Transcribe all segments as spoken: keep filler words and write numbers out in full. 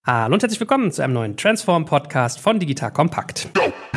Hallo und herzlich willkommen zu einem neuen Transform-Podcast von Digital Compact.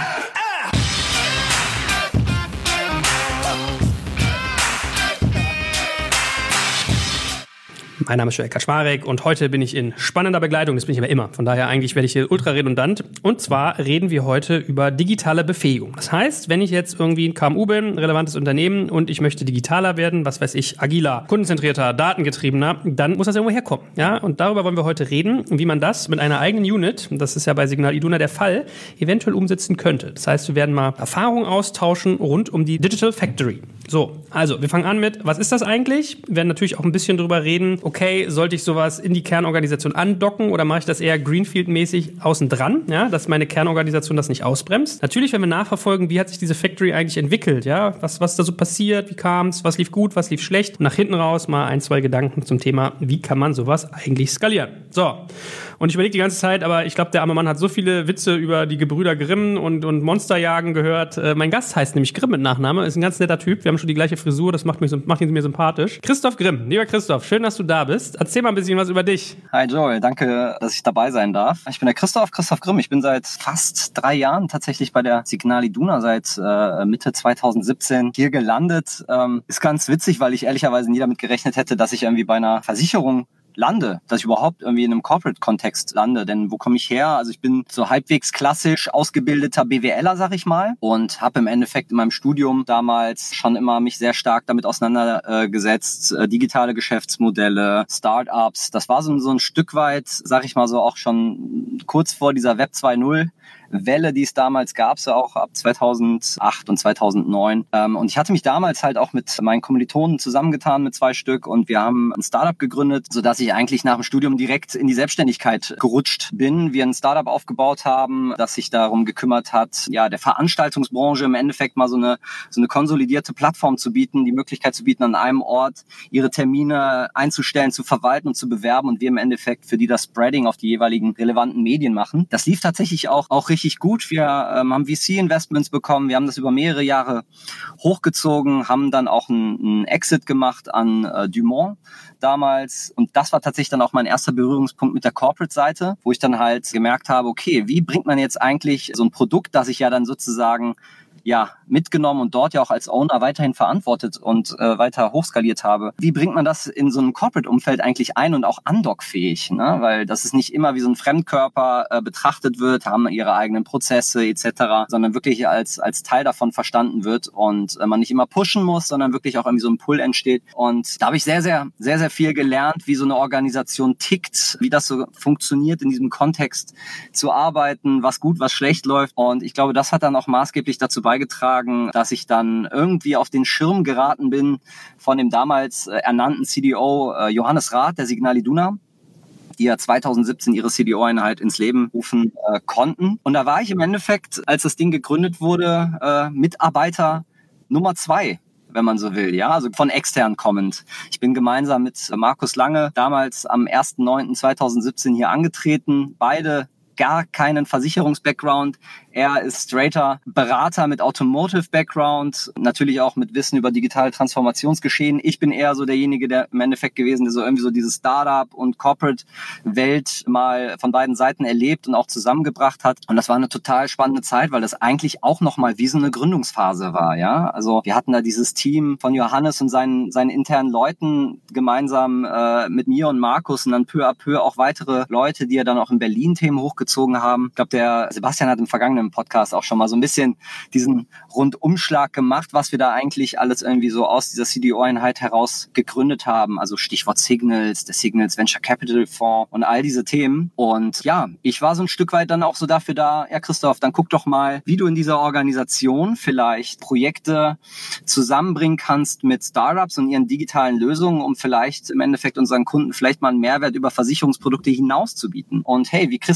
Mein Name ist Joel Kaczmarek und heute bin ich in spannender Begleitung, das bin ich aber immer. Von daher eigentlich werde ich hier ultra redundant. Und zwar reden wir heute über digitale Befähigung. Das heißt, wenn ich jetzt irgendwie ein K M U bin, ein relevantes Unternehmen und ich möchte digitaler werden, was weiß ich, agiler, kundenzentrierter, datengetriebener, dann muss das irgendwo herkommen. Ja? Und darüber wollen wir heute reden, wie man das mit einer eigenen Unit, das ist ja bei Signal Iduna der Fall, eventuell umsetzen könnte. Das heißt, wir werden mal Erfahrungen austauschen rund um die Digital Factory. So, also wir fangen an mit, was ist das eigentlich? Wir werden natürlich auch ein bisschen drüber reden, okay, sollte ich sowas in die Kernorganisation andocken oder mache ich das eher Greenfield-mäßig außen dran, ja, dass meine Kernorganisation das nicht ausbremst? Natürlich werden wir nachverfolgen, wie hat sich diese Factory eigentlich entwickelt, ja, was, was da so passiert, wie kam es, was lief gut, was lief schlecht. Und nach hinten raus mal ein, zwei Gedanken zum Thema, wie kann man sowas eigentlich skalieren? So, und ich überlege die ganze Zeit, aber ich glaube, der arme Mann hat so viele Witze über die Gebrüder Grimm und, und Monsterjagen gehört. Äh, mein Gast heißt nämlich Grimm mit Nachname, ist ein ganz netter Typ, wir haben schon die gleiche Frisur, das macht, mich, macht ihn mir sympathisch. Christoph Grimm, lieber Christoph, schön, dass du da bist. Erzähl mal ein bisschen was über dich. Hi Joel, danke, dass ich dabei sein darf. Ich bin der Christoph, Christoph Grimm. Ich bin seit fast drei Jahren tatsächlich bei der Signal Iduna, seit äh, Mitte zwanzig siebzehn hier gelandet. Ähm, ist ganz witzig, weil ich ehrlicherweise nie damit gerechnet hätte, dass ich irgendwie bei einer Versicherung lande, dass ich überhaupt irgendwie in einem Corporate-Kontext lande. Denn wo komme ich her? Also ich bin so halbwegs klassisch ausgebildeter BWLer, sag ich mal, und habe im Endeffekt in meinem Studium damals schon immer mich sehr stark damit auseinandergesetzt, äh, digitale Geschäftsmodelle, Startups. Das war so, so ein Stück weit, sag ich mal so, auch schon kurz vor dieser Web zwei Punkt null Welle, die es damals gab, so auch ab zweitausendacht und zweitausendneun. Ähm, und ich hatte mich damals halt auch mit meinen Kommilitonen zusammengetan mit zwei Stück und wir haben ein Startup gegründet, sodass ich eigentlich nach dem Studium direkt in die Selbstständigkeit gerutscht bin. Wir ein Startup aufgebaut haben, das sich darum gekümmert hat, ja, der Veranstaltungsbranche im Endeffekt mal so eine, so eine konsolidierte Plattform zu bieten, die Möglichkeit zu bieten, an einem Ort ihre Termine einzustellen, zu verwalten und zu bewerben und wir im Endeffekt für die das Spreading auf die jeweiligen relevanten Medien machen. Das lief tatsächlich auch, auch richtig richtig gut. Wir ähm, haben V C-Investments bekommen. Wir haben das über mehrere Jahre hochgezogen, haben dann auch einen Exit gemacht an äh, Dumont damals. Und das war tatsächlich dann auch mein erster Berührungspunkt mit der Corporate-Seite, wo ich dann halt gemerkt habe, okay, wie bringt man jetzt eigentlich so ein Produkt, das ich ja dann sozusagen ja mitgenommen und dort ja auch als Owner weiterhin verantwortet und äh, weiter hochskaliert habe. Wie bringt man das in so einem Corporate-Umfeld eigentlich ein und auch undockfähig? Ne? Weil das ist nicht immer wie so ein Fremdkörper äh, betrachtet wird, haben ihre eigenen Prozesse et cetera, sondern wirklich als als Teil davon verstanden wird und äh, man nicht immer pushen muss, sondern wirklich auch irgendwie so ein Pull entsteht. Und da habe ich sehr, sehr, sehr, sehr viel gelernt, wie so eine Organisation tickt, wie das so funktioniert, in diesem Kontext zu arbeiten, was gut, was schlecht läuft. Und ich glaube, das hat dann auch maßgeblich dazu beigetragen, dass ich dann irgendwie auf den Schirm geraten bin von dem damals ernannten C D O äh, Johannes Rath der Signal Iduna, die ja zweitausendsiebzehn ihre C D O-Einheit ins Leben rufen äh, konnten. Und da war ich im Endeffekt, als das Ding gegründet wurde, äh, Mitarbeiter Nummer zwei, wenn man so will, ja, also von extern kommend. Ich bin gemeinsam mit Markus Lange damals am ersten neunten zweitausendsiebzehn hier angetreten, beide gar keinen Versicherungs-Background. Er ist straighter Berater mit Automotive-Background, natürlich auch mit Wissen über digitale Transformationsgeschehen. Ich bin eher so derjenige, der im Endeffekt gewesen, der so irgendwie so dieses Startup- und Corporate-Welt mal von beiden Seiten erlebt und auch zusammengebracht hat. Und das war eine total spannende Zeit, weil das eigentlich auch nochmal wie so eine Gründungsphase war, ja. Also wir hatten da dieses Team von Johannes und seinen, seinen internen Leuten gemeinsam äh, mit mir und Markus und dann peu à peu auch weitere Leute, die ja dann auch in Berlin Themen hochgezogen haben. Ich glaube, der Sebastian hat im vergangenen Podcast auch schon mal so ein bisschen diesen Rundumschlag gemacht, was wir da eigentlich alles irgendwie so aus dieser C D O-Einheit heraus gegründet haben. Also Stichwort Signals, der Signals Venture Capital Fonds und all diese Themen. Und ja, ich war so ein Stück weit dann auch so dafür da, ja Christoph, dann guck doch mal, wie du in dieser Organisation vielleicht Projekte zusammenbringen kannst mit Startups und ihren digitalen Lösungen, um vielleicht im Endeffekt unseren Kunden vielleicht mal einen Mehrwert über Versicherungsprodukte hinaus zu bieten. Und hey, wie kriegst du vielleicht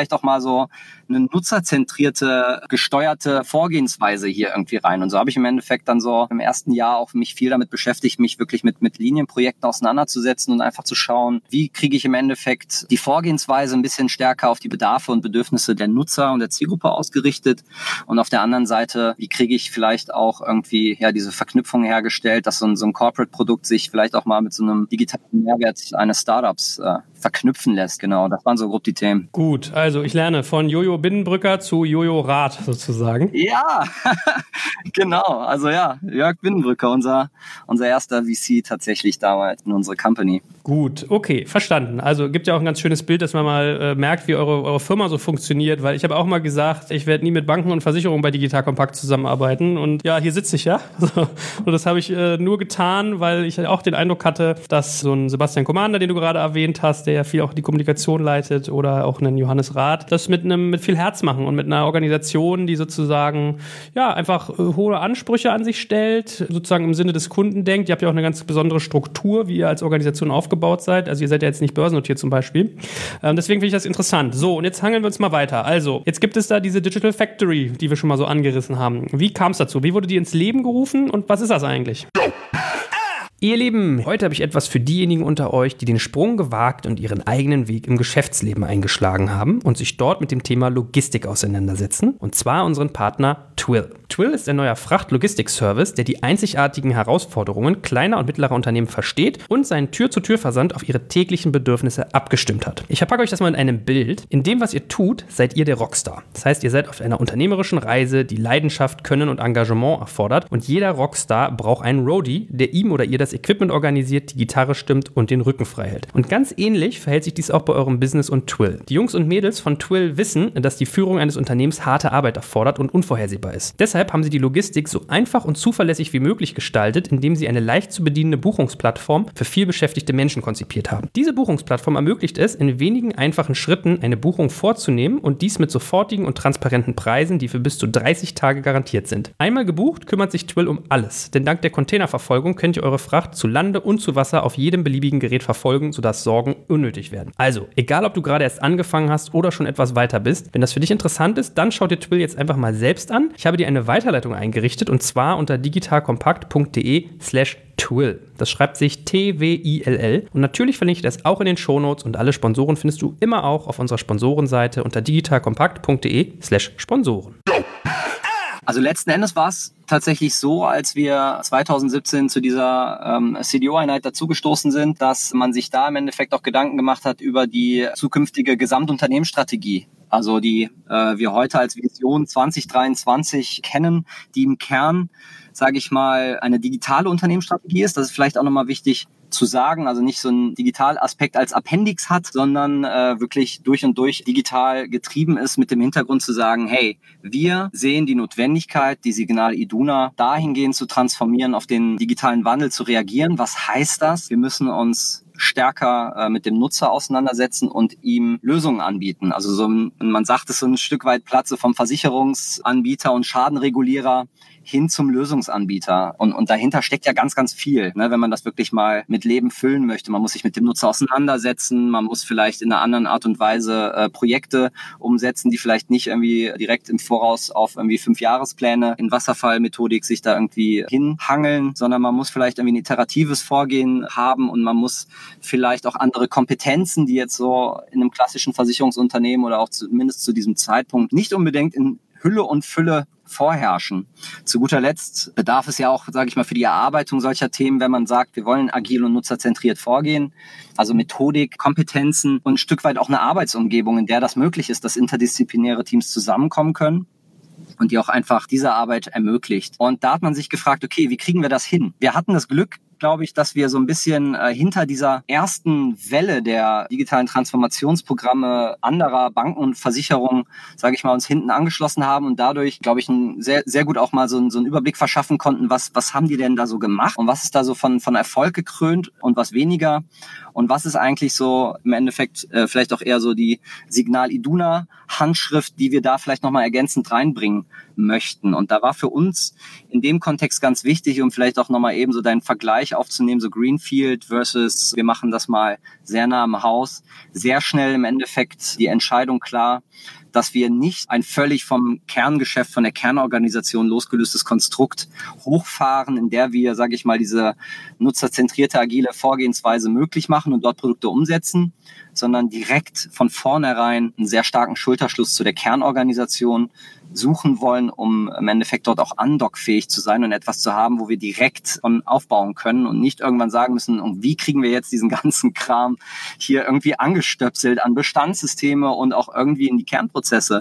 vielleicht auch mal so eine nutzerzentrierte, gesteuerte Vorgehensweise hier irgendwie rein. Und so habe ich im Endeffekt dann so im ersten Jahr auch mich viel damit beschäftigt, mich wirklich mit, mit Linienprojekten auseinanderzusetzen und einfach zu schauen, wie kriege ich im Endeffekt die Vorgehensweise ein bisschen stärker auf die Bedarfe und Bedürfnisse der Nutzer und der Zielgruppe ausgerichtet. Und auf der anderen Seite, wie kriege ich vielleicht auch irgendwie ja diese Verknüpfung hergestellt, dass so ein, so ein Corporate-Produkt sich vielleicht auch mal mit so einem digitalen Mehrwert eines Startups äh, verknüpfen lässt. Genau, das waren so grob die Themen. Gut, also ich lerne von Jojo Binnenbrücker zu Jojo Rath sozusagen. Ja, genau. Also ja, Jörg Binnenbrücker, unser, unser erster V C tatsächlich damals in unserer Company. Gut, okay, verstanden. Also gibt ja auch ein ganz schönes Bild, dass man mal äh, merkt, wie eure, eure Firma so funktioniert, weil ich habe auch mal gesagt, ich werde nie mit Banken und Versicherungen bei Digital Compact zusammenarbeiten und ja, hier sitze ich ja. Und das habe ich äh, nur getan, weil ich auch den Eindruck hatte, dass so ein Sebastian Commander, den du gerade erwähnt hast, der ja viel auch die Kommunikation leitet, oder auch einen Johannes Rath, das mit einem mit viel Herz machen und mit einer Organisation, die sozusagen ja einfach äh, hohe Ansprüche an sich stellt, sozusagen im Sinne des Kunden denkt. Ihr habt ja auch eine ganz besondere Struktur, wie ihr als Organisation aufgebaut seid. Also ihr seid ja jetzt nicht börsennotiert zum Beispiel. Ähm, deswegen finde ich das interessant. So, und jetzt hangeln wir uns mal weiter. Also, jetzt gibt es da diese Digital Factory, die wir schon mal so angerissen haben. Wie kam es dazu? Wie wurde die ins Leben gerufen und was ist das eigentlich? Ihr Lieben, heute habe ich etwas für diejenigen unter euch, die den Sprung gewagt und ihren eigenen Weg im Geschäftsleben eingeschlagen haben und sich dort mit dem Thema Logistik auseinandersetzen, und zwar unseren Partner Twill. Twill ist ein neuer Frachtlogistik-Service, der die einzigartigen Herausforderungen kleiner und mittlerer Unternehmen versteht und seinen Tür-zu-Tür-Versand auf ihre täglichen Bedürfnisse abgestimmt hat. Ich verpacke euch das mal in einem Bild. In dem, was ihr tut, seid ihr der Rockstar. Das heißt, ihr seid auf einer unternehmerischen Reise, die Leidenschaft, Können und Engagement erfordert, und jeder Rockstar braucht einen Roadie, der ihm oder ihr das Equipment organisiert, die Gitarre stimmt und den Rücken frei hält. Und ganz ähnlich verhält sich dies auch bei eurem Business und Twill. Die Jungs und Mädels von Twill wissen, dass die Führung eines Unternehmens harte Arbeit erfordert und unvorhersehbar ist. Deshalb haben sie die Logistik so einfach und zuverlässig wie möglich gestaltet, indem sie eine leicht zu bedienende Buchungsplattform für vielbeschäftigte Menschen konzipiert haben. Diese Buchungsplattform ermöglicht es, in wenigen einfachen Schritten eine Buchung vorzunehmen, und dies mit sofortigen und transparenten Preisen, die für bis zu dreißig Tage garantiert sind. Einmal gebucht, kümmert sich Twill um alles, denn dank der Containerverfolgung könnt ihr eure Fracht zu Lande und zu Wasser auf jedem beliebigen Gerät verfolgen, sodass Sorgen unnötig werden. Also, egal ob du gerade erst angefangen hast oder schon etwas weiter bist, wenn das für dich interessant ist, dann schau dir Twill jetzt einfach mal selbst an. Ich habe dir eine Weiterleitung eingerichtet, und zwar unter digitalkompakt.de slash Twill. Das schreibt sich T W I L L, und natürlich verlinke ich das auch in den Shownotes, und alle Sponsoren findest du immer auch auf unserer Sponsorenseite unter digitalkompakt.de slash Sponsoren. Also letzten Endes war es tatsächlich so, als wir zwanzig siebzehn zu dieser ähm, C D O-Einheit dazugestoßen sind, dass man sich da im Endeffekt auch Gedanken gemacht hat über die zukünftige Gesamtunternehmensstrategie. Also die äh, wir heute als Vision zwanzig dreiundzwanzig kennen, die im Kern, sage ich mal, eine digitale Unternehmensstrategie ist. Das ist vielleicht auch nochmal wichtig zu sagen, also nicht so ein Digitalaspekt als Appendix hat, sondern äh, wirklich durch und durch digital getrieben ist, mit dem Hintergrund zu sagen, hey, wir sehen die Notwendigkeit, die Signal Iduna dahingehend zu transformieren, auf den digitalen Wandel zu reagieren. Was heißt das? Wir müssen uns stärker äh, mit dem Nutzer auseinandersetzen und ihm Lösungen anbieten. Also so ein, man sagt es so ein Stück weit Platze vom Versicherungsanbieter und Schadenregulierer hin zum Lösungsanbieter. Und, und dahinter steckt ja ganz, ganz viel, ne, wenn man das wirklich mal mit Leben füllen möchte. Man muss sich mit dem Nutzer auseinandersetzen, man muss vielleicht in einer anderen Art und Weise äh, Projekte umsetzen, die vielleicht nicht irgendwie direkt im Voraus auf irgendwie fünf Jahrespläne in Wasserfallmethodik sich da irgendwie hinhangeln, sondern man muss vielleicht irgendwie ein iteratives Vorgehen haben, und man muss vielleicht auch andere Kompetenzen, die jetzt so in einem klassischen Versicherungsunternehmen oder auch zumindest zu diesem Zeitpunkt nicht unbedingt in Hülle und Fülle vorherrschen. Zu guter Letzt bedarf es ja auch, sage ich mal, für die Erarbeitung solcher Themen, wenn man sagt, wir wollen agil und nutzerzentriert vorgehen, also Methodik, Kompetenzen und ein Stück weit auch eine Arbeitsumgebung, in der das möglich ist, dass interdisziplinäre Teams zusammenkommen können und die auch einfach diese Arbeit ermöglicht. Und da hat man sich gefragt, okay, wie kriegen wir das hin? Wir hatten das Glück, glaube ich, dass wir so ein bisschen äh, hinter dieser ersten Welle der digitalen Transformationsprogramme anderer Banken und Versicherungen, sage ich mal, uns hinten angeschlossen haben und dadurch, glaube ich, ein, sehr sehr gut auch mal so, ein, so einen Überblick verschaffen konnten, was was haben die denn da so gemacht und was ist da so von von Erfolg gekrönt und was weniger und was ist eigentlich so im Endeffekt äh, vielleicht auch eher so die Signal Iduna Handschrift, die wir da vielleicht nochmal ergänzend reinbringen möchten. Und da war für uns in dem Kontext ganz wichtig, um vielleicht auch nochmal eben so deinen Vergleich aufzunehmen, so Greenfield versus wir machen das mal sehr nah am Haus, sehr schnell im Endeffekt die Entscheidung klar, dass wir nicht ein völlig vom Kerngeschäft, von der Kernorganisation losgelöstes Konstrukt hochfahren, in der wir, sage ich mal, diese nutzerzentrierte, agile Vorgehensweise möglich machen und dort Produkte umsetzen, sondern direkt von vornherein einen sehr starken Schulterschluss zu der Kernorganisation suchen wollen, um im Endeffekt dort auch andockfähig zu sein und etwas zu haben, wo wir direkt von aufbauen können und nicht irgendwann sagen müssen, und wie kriegen wir jetzt diesen ganzen Kram hier irgendwie angestöpselt an Bestandssysteme und auch irgendwie in die Kernprozesse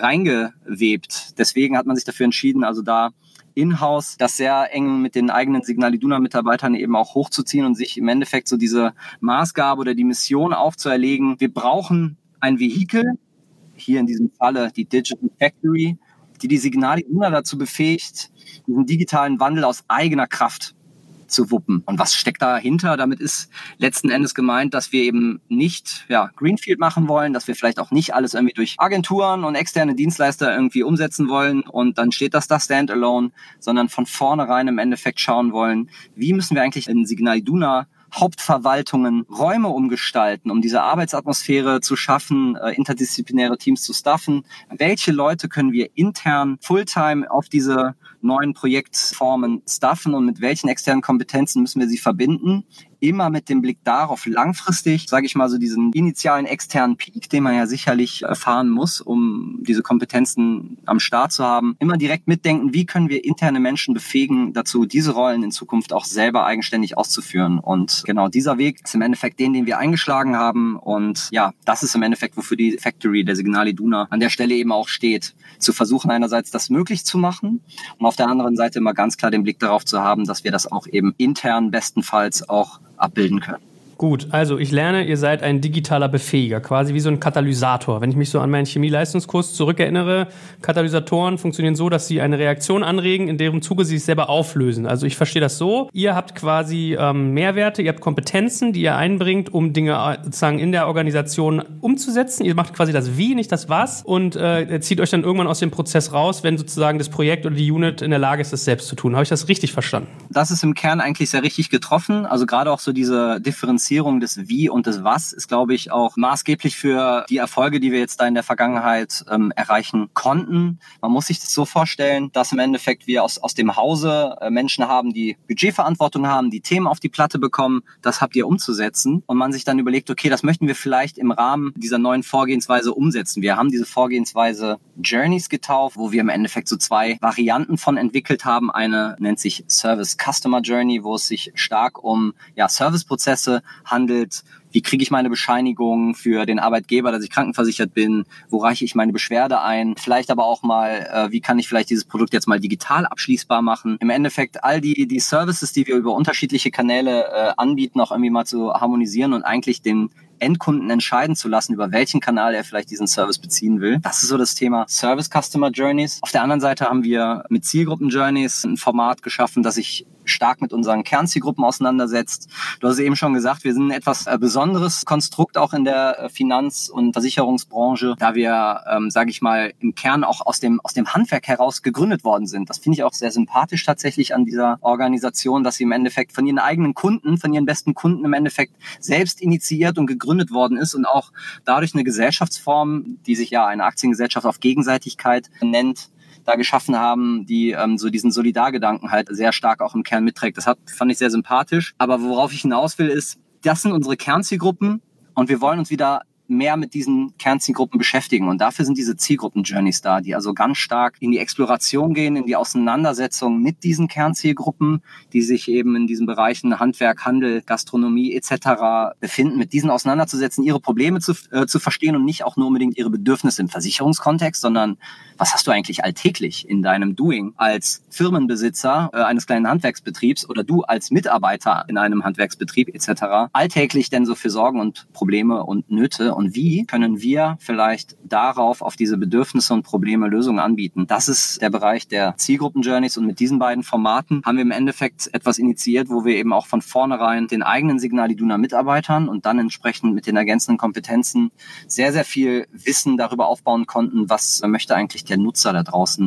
reingewebt. Deswegen hat man sich dafür entschieden, also da in-house das sehr eng mit den eigenen Signal Iduna-Mitarbeitern eben auch hochzuziehen und sich im Endeffekt so diese Maßgabe oder die Mission aufzuerlegen. Wir brauchen ein Vehikel, hier in diesem Falle die Digital Factory, die die Signal Iduna dazu befähigt, diesen digitalen Wandel aus eigener Kraft zu wuppen. Und was steckt dahinter? Damit ist letzten Endes gemeint, dass wir eben nicht ja, Greenfield machen wollen, dass wir vielleicht auch nicht alles irgendwie durch Agenturen und externe Dienstleister irgendwie umsetzen wollen und dann steht das da standalone, sondern von vornherein im Endeffekt schauen wollen, wie müssen wir eigentlich in Signal Iduna Hauptverwaltungen Räume umgestalten, um diese Arbeitsatmosphäre zu schaffen, äh, interdisziplinäre Teams zu staffen. Welche Leute können wir intern Fulltime auf diese neuen Projektformen staffen und mit welchen externen Kompetenzen müssen wir sie verbinden? Immer mit dem Blick darauf, langfristig, sage ich mal so, diesen initialen externen Peak, den man ja sicherlich erfahren muss, um diese Kompetenzen am Start zu haben, immer direkt mitdenken, wie können wir interne Menschen befähigen, dazu diese Rollen in Zukunft auch selber eigenständig auszuführen. Und genau dieser Weg ist im Endeffekt den, den wir eingeschlagen haben. Und ja, das ist im Endeffekt, wofür die Factory der Signal Iduna an der Stelle eben auch steht. Zu versuchen einerseits das möglich zu machen und auf der anderen Seite immer ganz klar den Blick darauf zu haben, dass wir das auch eben intern bestenfalls auch abbilden können. Gut, also ich lerne, ihr seid ein digitaler Befähiger, quasi wie so ein Katalysator. Wenn ich mich so an meinen Chemieleistungskurs zurückerinnere, Katalysatoren funktionieren so, dass sie eine Reaktion anregen, in deren Zuge sie sich selber auflösen. Also ich verstehe das so, ihr habt quasi ähm, Mehrwerte, ihr habt Kompetenzen, die ihr einbringt, um Dinge sozusagen in der Organisation umzusetzen. Ihr macht quasi das Wie, nicht das Was und äh, zieht euch dann irgendwann aus dem Prozess raus, wenn sozusagen das Projekt oder die Unit in der Lage ist, das selbst zu tun. Habe ich das richtig verstanden? Das ist im Kern eigentlich sehr richtig getroffen. Also gerade auch so diese Differenzierung des Wie und des Was ist, glaube ich, auch maßgeblich für die Erfolge, die wir jetzt da in der Vergangenheit ähm, erreichen konnten. Man muss sich das so vorstellen, dass im Endeffekt wir aus, aus dem Hause äh, Menschen haben, die Budgetverantwortung haben, die Themen auf die Platte bekommen, das habt ihr umzusetzen und man sich dann überlegt, okay, das möchten wir vielleicht im Rahmen dieser neuen Vorgehensweise umsetzen. Wir haben diese Vorgehensweise Journeys getauft, wo wir im Endeffekt so zwei Varianten von entwickelt haben. Eine nennt sich Service Customer Journey, wo es sich stark um ja, Serviceprozesse handelt. Wie kriege ich meine Bescheinigung für den Arbeitgeber, dass ich krankenversichert bin? Wo reiche ich meine Beschwerde ein? Vielleicht aber auch mal, äh, wie kann ich vielleicht dieses Produkt jetzt mal digital abschließbar machen? Im Endeffekt all die die Services, die wir über unterschiedliche Kanäle äh, anbieten, auch irgendwie mal zu harmonisieren und eigentlich den Endkunden entscheiden zu lassen, über welchen Kanal er vielleicht diesen Service beziehen will. Das ist so das Thema Service Customer Journeys. Auf der anderen Seite haben wir mit Zielgruppen Journeys ein Format geschaffen, das sich stark mit unseren Kernzielgruppen auseinandersetzt. Du hast eben schon gesagt, wir sind ein etwas äh, besonderes Konstrukt auch in der äh, Finanz- und Versicherungsbranche, da wir, ähm, sage ich mal, im Kern auch aus dem aus dem Handwerk heraus gegründet worden sind. Das finde ich auch sehr sympathisch tatsächlich an dieser Organisation, dass sie im Endeffekt von ihren eigenen Kunden, von ihren besten Kunden im Endeffekt selbst initiiert und gegründet worden ist und auch dadurch eine Gesellschaftsform, die sich ja eine Aktiengesellschaft auf Gegenseitigkeit nennt, da geschaffen haben, die ähm, so diesen Solidargedanken halt sehr stark auch im Kern mitträgt. Das hat, fand ich sehr sympathisch. Aber worauf ich hinaus will, ist, das sind unsere Kernzielgruppen und wir wollen uns wieder mehr mit diesen Kernzielgruppen beschäftigen. Und dafür sind diese Zielgruppen-Journeys da, die also ganz stark in die Exploration gehen, in die Auseinandersetzung mit diesen Kernzielgruppen, die sich eben in diesen Bereichen Handwerk, Handel, Gastronomie et cetera befinden, mit diesen auseinanderzusetzen, ihre Probleme zu, äh, zu verstehen und nicht auch nur unbedingt ihre Bedürfnisse im Versicherungskontext, sondern was hast du eigentlich alltäglich in deinem Doing als Firmenbesitzer äh, eines kleinen Handwerksbetriebs oder du als Mitarbeiter in einem Handwerksbetrieb et cetera alltäglich denn so für Sorgen und Probleme und Nöte? Und wie können wir vielleicht darauf, auf diese Bedürfnisse und Probleme Lösungen anbieten? Das ist der Bereich der Zielgruppen-Journeys und mit diesen beiden Formaten haben wir im Endeffekt etwas initiiert, wo wir eben auch von vornherein den eigenen Signal Iduna Mitarbeitern und dann entsprechend mit den ergänzenden Kompetenzen sehr, sehr viel Wissen darüber aufbauen konnten, was möchte eigentlich der Nutzer da draußen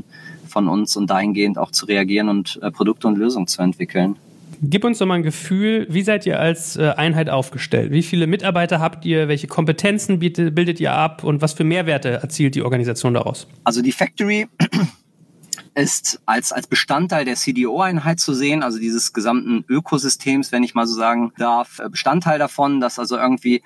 von uns und dahingehend auch zu reagieren und äh, Produkte und Lösungen zu entwickeln. Gib uns doch mal ein Gefühl, wie seid ihr als äh, Einheit aufgestellt? Wie viele Mitarbeiter habt ihr? Welche Kompetenzen bietet, bildet ihr ab? Und was für Mehrwerte erzielt die Organisation daraus? Also die Factory ist als, als Bestandteil der C D O-Einheit zu sehen, also dieses gesamten Ökosystems, wenn ich mal so sagen darf, Bestandteil davon, dass also irgendwie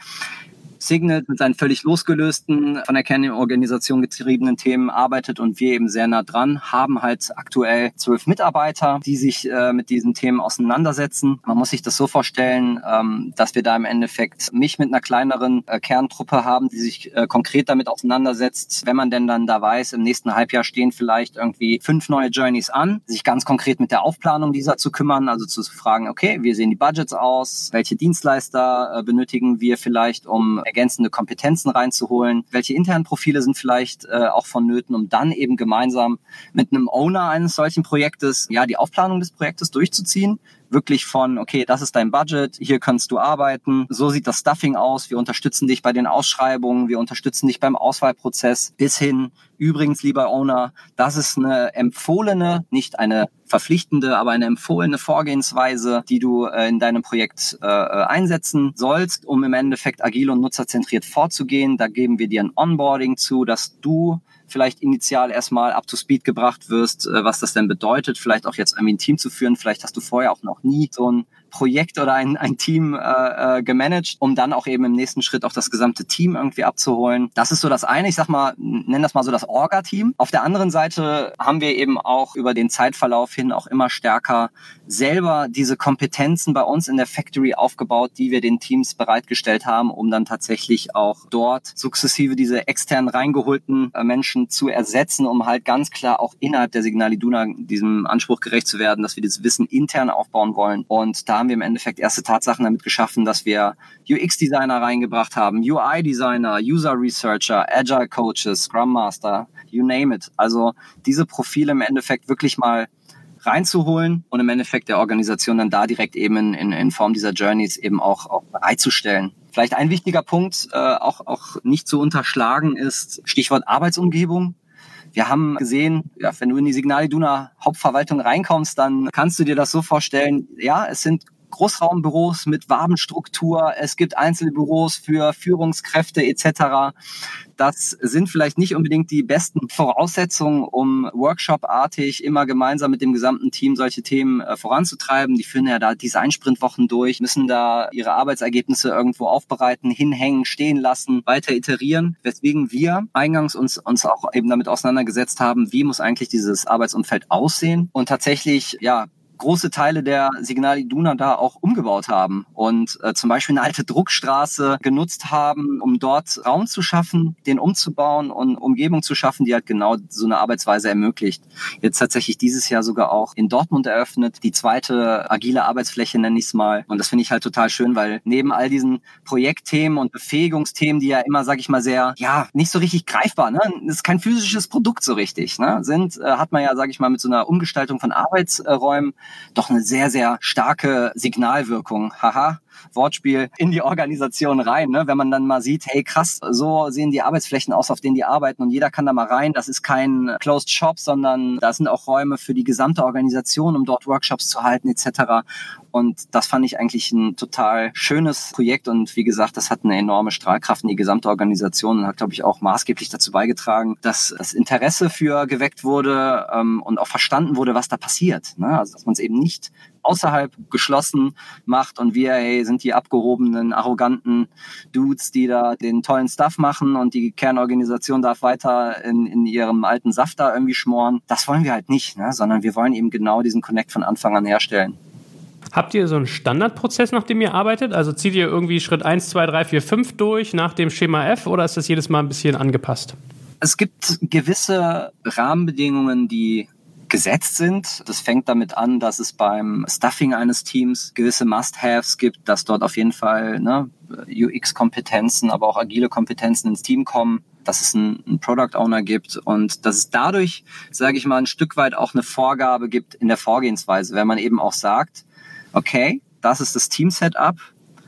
Signal mit seinen völlig losgelösten, von der Kernorganisation getriebenen Themen arbeitet und wir eben sehr nah dran, haben halt aktuell zwölf Mitarbeiter, die sich äh, mit diesen Themen auseinandersetzen. Man muss sich das so vorstellen, ähm, dass wir da im Endeffekt mich mit einer kleineren äh, Kerntruppe haben, die sich äh, konkret damit auseinandersetzt. Wenn man denn dann da weiß, im nächsten Halbjahr stehen vielleicht irgendwie fünf neue Journeys an, sich ganz konkret mit der Aufplanung dieser zu kümmern, also zu fragen, okay, wie sehen die Budgets aus, welche Dienstleister äh, benötigen wir vielleicht, um ergänzende Kompetenzen reinzuholen, welche internen Profile sind vielleicht äh, auch vonnöten, um dann eben gemeinsam mit einem Owner eines solchen Projektes ja die Aufplanung des Projektes durchzuziehen. Wirklich von, okay, das ist dein Budget, hier kannst du arbeiten, so sieht das Stuffing aus, wir unterstützen dich bei den Ausschreibungen, wir unterstützen dich beim Auswahlprozess, bis hin, übrigens, lieber Owner, das ist eine empfohlene, nicht eine verpflichtende, aber eine empfohlene Vorgehensweise, die du äh, in deinem Projekt äh, einsetzen sollst, um im Endeffekt agil und nutzerzentriert vorzugehen. Da geben wir dir ein Onboarding zu, dass du vielleicht initial erstmal up to speed gebracht wirst, was das denn bedeutet, vielleicht auch jetzt irgendwie ein Team zu führen, vielleicht hast du vorher auch noch nie so ein Projekt oder ein, ein Team äh, gemanagt, um dann auch eben im nächsten Schritt auch das gesamte Team irgendwie abzuholen. Das ist so das eine, ich sag mal, nenn das mal so das Orga-Team. Auf der anderen Seite haben wir eben auch über den Zeitverlauf hin auch immer stärker selber diese Kompetenzen bei uns in der Factory aufgebaut, die wir den Teams bereitgestellt haben, um dann tatsächlich auch dort sukzessive diese extern reingeholten äh, Menschen zu ersetzen, um halt ganz klar auch innerhalb der Signal Iduna diesem Anspruch gerecht zu werden, dass wir das Wissen intern aufbauen wollen. Und da haben wir im Endeffekt erste Tatsachen damit geschaffen, dass wir U X-Designer reingebracht haben, U I-Designer, User-Researcher, Agile-Coaches, Scrum Master, you name it. Also diese Profile im Endeffekt wirklich mal reinzuholen und im Endeffekt der Organisation dann da direkt eben in, in, in Form dieser Journeys eben auch, auch bereitzustellen. Vielleicht ein wichtiger Punkt, äh, auch, auch nicht zu unterschlagen, ist Stichwort Arbeitsumgebung. Wir haben gesehen, ja, wenn du in die Signal Iduna Hauptverwaltung reinkommst, dann kannst du dir das so vorstellen, ja, es sind Großraumbüros mit Wabenstruktur, es gibt einzelne Büros für Führungskräfte et cetera. Das sind vielleicht nicht unbedingt die besten Voraussetzungen, um workshopartig immer gemeinsam mit dem gesamten Team solche Themen äh, voranzutreiben. Die führen ja da Design-Sprintwochen durch, müssen da ihre Arbeitsergebnisse irgendwo aufbereiten, hinhängen, stehen lassen, weiter iterieren. Weswegen wir eingangs uns, uns auch eben damit auseinandergesetzt haben, wie muss eigentlich dieses Arbeitsumfeld aussehen und tatsächlich, ja, große Teile der Signal Iduna da auch umgebaut haben und äh, zum Beispiel eine alte Druckstraße genutzt haben, um dort Raum zu schaffen, den umzubauen und Umgebung zu schaffen, die halt genau so eine Arbeitsweise ermöglicht. Jetzt tatsächlich dieses Jahr sogar auch in Dortmund eröffnet, die zweite agile Arbeitsfläche nenne ich es mal. Und das finde ich halt total schön, weil neben all diesen Projektthemen und Befähigungsthemen, die ja immer, sag ich mal, sehr, ja, nicht so richtig greifbar, ne, das ist kein physisches Produkt so richtig, ne, sind, äh, hat man ja, sag ich mal, mit so einer Umgestaltung von Arbeitsräumen doch eine sehr, sehr starke Signalwirkung. Haha. Wortspiel in die Organisation rein, ne? Wenn man dann mal sieht, hey krass, so sehen die Arbeitsflächen aus, auf denen die arbeiten und jeder kann da mal rein. Das ist kein Closed Shop, sondern da sind auch Räume für die gesamte Organisation, um dort Workshops zu halten et cetera. Und das fand ich eigentlich ein total schönes Projekt und wie gesagt, das hat eine enorme Strahlkraft in die gesamte Organisation und hat, glaube ich, auch maßgeblich dazu beigetragen, dass das Interesse für geweckt wurde ähm, und auch verstanden wurde, was da passiert. Ne? Also dass man es eben nicht außerhalb geschlossen macht und wir, hey, sind die abgehobenen, arroganten Dudes, die da den tollen Stuff machen und die Kernorganisation darf weiter in, in ihrem alten Saft da irgendwie schmoren. Das wollen wir halt nicht, ne? Sondern wir wollen eben genau diesen Connect von Anfang an herstellen. Habt ihr so einen Standardprozess, nach dem ihr arbeitet? Also zieht ihr irgendwie Schritt eins, zwei, drei, vier, fünf durch nach dem Schema F oder ist das jedes Mal ein bisschen angepasst? Es gibt gewisse Rahmenbedingungen, die gesetzt sind. Das fängt damit an, dass es beim Stuffing eines Teams gewisse Must-Haves gibt, dass dort auf jeden Fall ne, U X-Kompetenzen, aber auch agile Kompetenzen ins Team kommen, dass es einen, einen Product Owner gibt und dass es dadurch, sage ich mal, ein Stück weit auch eine Vorgabe gibt in der Vorgehensweise, wenn man eben auch sagt, okay, das ist das Team-Setup